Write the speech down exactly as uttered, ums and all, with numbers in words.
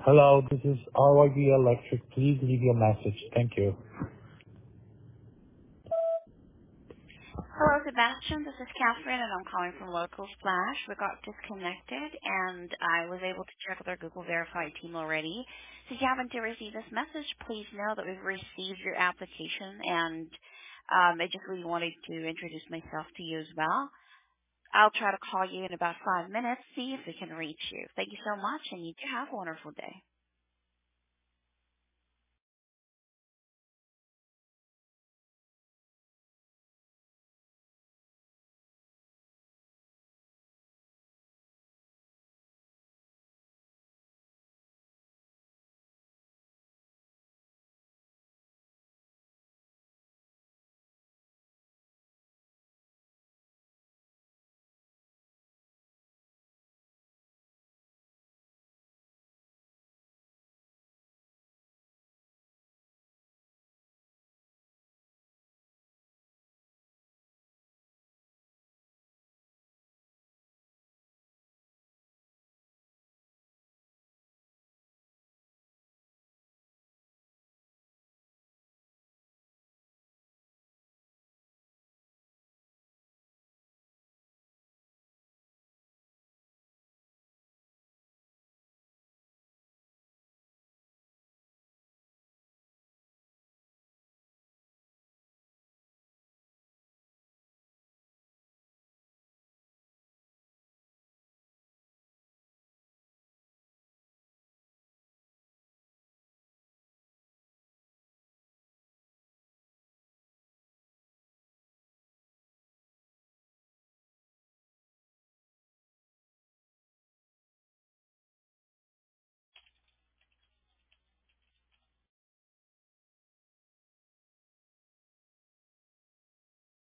Hello, this is R Y D Electric. Please leave your message. Thank you. Hello, Sebastian. This is Catherine, and I'm calling from Local Splash. We got disconnected, and I was able to check with our Google Verified team already. So if you happen to receive this message, please know that we've received your application, and um, I just really wanted to introduce myself to you as well. I'll try to call you in about five minutes, see if we can reach you. Thank you so much, and you have a wonderful day.